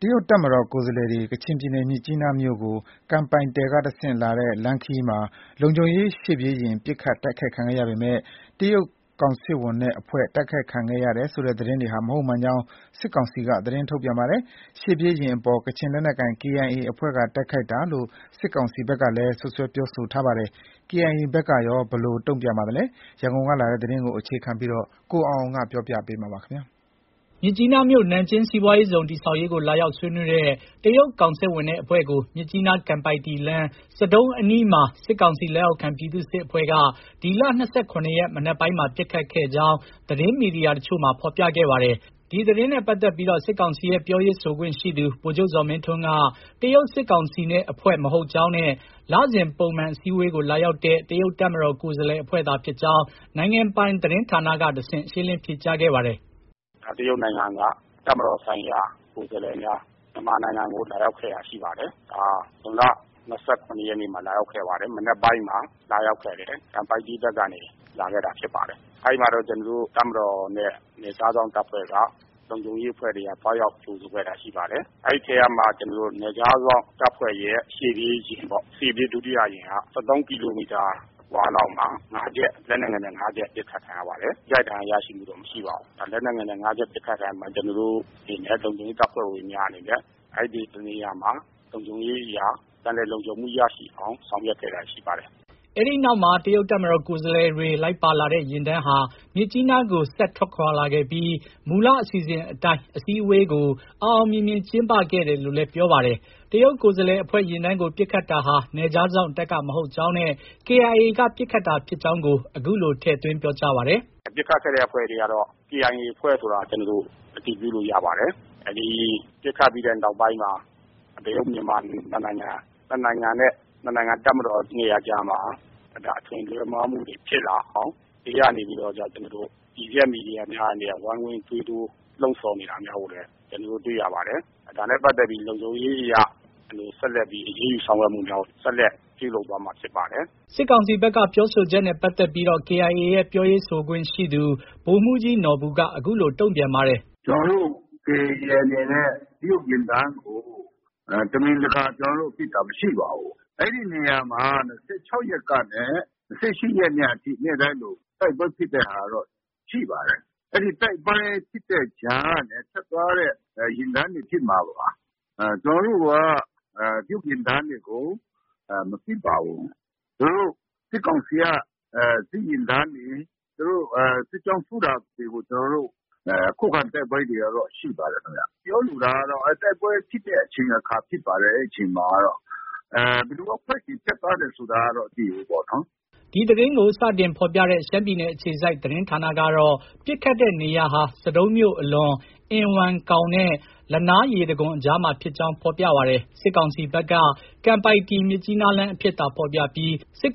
တရုတ်တပ်မတော်ကိုယ်စားလှယ်တွေ ကချင်ပြည်နယ် မြစ်ကြီးနားမြို့ကို ကန်ပိုက်တယ်ကတဆင့်လာတဲ့ လမ်းခရီးမှာ လုံခြုံရေးရှေ့ပြေးယာဉ် ပစ်ခတ်တိုက်ခိုက်ခံခဲ့ရပေမယ့် တရုတ်ကောင်စစ်ဝန်နဲ့အဖွဲ့ တိုက်ခိုက်ခံခဲ့ရတယ်ဆိုတဲ့သတင်းတွေဟာ မဟုတ်မှန်ကြောင်း စစ်ကောင်စီက သတင်းထုတ်ပြန်ပါတယ်။ ရှေ့ပြေးယာဉ်အပေါ် ကချင်လက်နက်ကိုင် KIA အဖွဲ့က တိုက်ခိုက်တာလို့ စစ်ကောင်စီဘက်ကလည်း စွပ်စွဲပြောဆိုထားပါတယ်။ KIA ဘက်ကရော ဘယ်လိုတုံ့ပြန်ပါသလဲ။ ရန်ကုန်ကလာတဲ့သတင်းကို အခြေခံပြီး ကိုအောင်အောင်က ပြောပြပါမယ်။မြစ်ကြီးနားမြို့ နန်ကျင်းစီးပွားရေးဇုန်တည်ဆောက်ရေးကို လာရောက်ဆွေးနွေးတဲ့ တရုတ်ကောင်စစ်ဝန်နဲ့အဖွဲ့ကို မြစ်ကြီးနား-ကန်ပိုက်တီလမ်း ဆဒုံးအနီးမှာ စစ်ကောင်စီလက်အောက်ခံ ပြည်သူ့စစ်အဖွဲ့က ဒီလ ၂၇ ရက် မနက်ပိုင်းမှာ ပစ်ခတ်ခဲ့ကြောင်း သတင်းမီဒီယာတချို့မှာ ဖော်ပြခဲ့ပါတယ်။ ဒီသတင်းနဲ့ပတ်သက်ပြီး စစ်ကောင်စီရဲ့ ပြောရေးဆိုခွင့်ရှိသူ ဗိုလ်ချုပ်ဇော်မင်းထွန်းက တရုတ်စစ်ကောင်စီနဲ့အဖွဲ့ မဟုတ်ကြောင်းနဲ့ လစဉ်ပုံမှန်အစည်းအဝေးကို လာရောက်တဲ့ တရုတ်တပ်မတော်ကိုယ်စားလှယ်အဖွဲ့သာဖြစ်ကြောင်း နိုင်ငံပိုင်သတင်းဌာနကတဆင့် ရှင်းလင်းဖြေကြားခဲ့ပါတယ်။ တရုတ်နိုင်ငံက တပ်မတော်ဆိုင်ရာကိုယ်စားလှယ်များ မြန်မာနိုင်ငံကို လာရောက်ခဲ့တာရှိပါတယ်။ ဇွန်လ ၂၇ ရက်နေ့မှာ လာရောက်ခဲ့ပါတယ်။ မနက်ပိုင်းမှာ လာရောက်ခဲ့တယ်။ ကန်ပိုက်တီဘက်ကနေ လာခဲ့တာဖြစ်ပါတယ်။ အဲဒီမှာတော့ ကျနော်တို့ တပ်မတော်နဲ့ နယ်ခြားစောင့်တပ်ဖွဲ့က လုံခြုံရေးအဖွဲ့တွေက သွားရောက်ကြိုဆိုခဲ့တာရှိပါတယ်။ အဲဒီထဲကမှ ကျနော်တို့ နယ်ခြားစောင့်တပ်ဖွဲ့ရဲ့ ရှေ့ပြေးယာဉ်ပေါ့။ ရှေ့ပြေးဒုတိယယာဉ်က ၁၃ ကီလိုမီတာအကွာလောက်မှာ လက်နက်ငယ်နဲ့ ၅ ချက်ပစ်ခတ်ခံရပါတယ်။ ထိခိုက်ဒဏ်ရာရရှိမှုတော့မရှိပါဘူး။ လက်နက်ငယ်နဲ့ ၅ ချက်ပစ်ခတ်ခံရမှာ ကျနော်တို့အနေနဲ့ လုံခြုံရေးတပ်ဖွဲ့ဝင်များအနေနဲ့ အဲဒီတနေရာမှာ လုံခြုံရေးအရ ပြန်လည်လုံခြုံမှုရရှိအောင် ဆောင်ရွက်ခဲ့တာရှိပါတယ်။အဲဒီနောက်မှာ တရုတ်တပ်မတော်ကိုယ်စားလှယ်တွေ လိုက်ပါလာတဲ့ယာဉ်တန်းဟာ မြစ်ကြီးနားကို ဆက်ထွက်ခွာလာခဲ့ပြီး မူလအစီအစဉ်အတိုင်း အစည်းအဝေးကို အောင်အောင်မြင်မြင်ကျင်းပခဲ့တယ်လို့လည်း ပြောပါတယ်။ တရုတ်ကိုယ်စားလှယ်အဖွဲ့ယာဉ်တန်းကို ပစ်ခတ်တာဟာ နယ်ခြားစောင့်တပ်က မဟုတ်ကြောင်းနဲ့ KIA က ပစ်ခတ်တာဖြစ်ကြောင်းကို အခုလို ထည့်သွင်းပြောကြားပါတယ်။ ပစ်ခတ်ခဲ့တဲ့အဖွဲ့တွေကတော့ KIA အဖွဲ့ဆိုတာ ကျနော်တို့ အတည်ပြုလို့ရပါတယ်။ ပစ်ခတ်ပြီးတဲ့နောက်ပိုင်းမှာ တရုတ်-မြန်မာ နှစ်နိုင်ငံနဲ့ နှစ်နိုင်ငံတပ်မတော်နှစ်ရပ်ကြားမှာ အထင်လွဲမှားမှုတွေဖြစ်လာအောင် ဘေးကနေပြီးတော့ ကျနော်တို့ တည်ဆဲမီဒီယာများအနေနဲ့ ဝိုင်းဝန်းသွေးထိုးလှုံ့ဆော်နေတာများကိုလည်း ကျနော်တို့တွေ့ရပါတယ်။ ဒါနဲ့ပတ်သက်ပြီး လုံခြုံရေးအရ ဆက်လက်ပြီးအရေးယူဆောင်ရွက်မှုများကို ဆက်လက်ပြုလုပ်သွားမှာဖြစ်ပါတယ်။ စစ်ကောင်စီဘက်က ပြောဆိုချက်နဲ့ပတ်သက်ပြီး KIA ရဲ့ ပြောရေးဆိုခွင့်ရှိသူ ဗိုလ်မှူးကြီးနော်ဘူက အခုလို တုံ့ပြန်ပါတယ်။ “ကျနော်တို့ KIA အနေနဲ့ တရုတ်ယာဉ်တန်းကို တမင်တကာ ကျနော်တို့ ပစ်တာမရှိပါဘူး။ အဲဒီနေရာမှာ ၂၆ ရက်ကနေ ၂၈ ရက်နေ့အထိ နေ့တိုင်းလို တိုက်ပွဲဖြစ်တဲ့ဟာတော့ ရှိပါတယ်။ အဲဒီတိုက်ပွဲဖြစ်တဲ့ကြားကနေ ထွက်သွားတဲ့ ယာဉ်တန်းတွေဖြစ်မှာပါ။ ကျနော်တို့က တရုတ်ယာဉ်တန်းတွေကို မပစ်ပါဘူး။ သူတို့ စစ်ကောင်စီက စစ်ယာဉ်တန်းတွေ သူတို့ စစ်ကြောင်းထိုးတာတွေကို ကျနော်တို့ ခုခံတိုက်ပွဲတွေကတော့ ရှိပါတယ်ခင်ဗျ။ ပြောလိုတာကတော့ တိုက်ပွဲဖြစ်တဲ့အချိန်အခါဖြစ်ပါတယ်။ အဲဒီအချိန်မှာကတော့ ဘယ်သူက ခွက်ခြေဖျက်သွားတယ်ဆိုတာကတော့ မသိဘူးပေါ့နော်။ ” ဒီသတင်းကို စတင်ဖော်ပြတဲ့ ရှမ်းပြည်နယ်အခြေစိုက်သတင်းဌာနကတော့ ပစ်ခတ်တဲ့နေရာဟာ ဆဒုံးမြို့အလွန် အင်ဝမ်ကောင်နဲ့ လနားရေတံခွန်အကြားမှာဖြစ်ကြောင်း ဖော်ပြပါတယ်။ စစ်ကောင်စီဘက်က ကန်ပိုက်တီ-မြစ်ကြီးနားလမ်းအဖြစ်သာ ဖော်ပြပြီး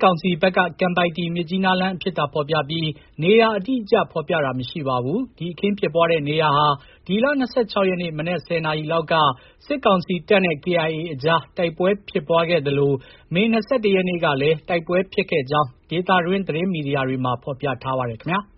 နေရာအတိအကျ ဖော်ပြတာမရှိပါဘူး။ ဒီအခင်းဖြစ်ပွားတဲ့နေရာဟာ ဒီလ ၂၆ ရက်နေ့ မနက် ၁၀ နာရီလောက်က စစ်ကောင်စီတပ်နဲ့ KIA အကြား တိုက်ပွဲဖြစ်ပွားခဲ့သလို မေ ၂၁ ရက်နေ့ကလည်း တိုက်ပွဲဖြစ်ခဲ့ကြောင်း ဒေသတွင်းသတင်းမီဒီယာတွေမှာ ဖော်ပြထားပါတယ်ခင်ဗျာ။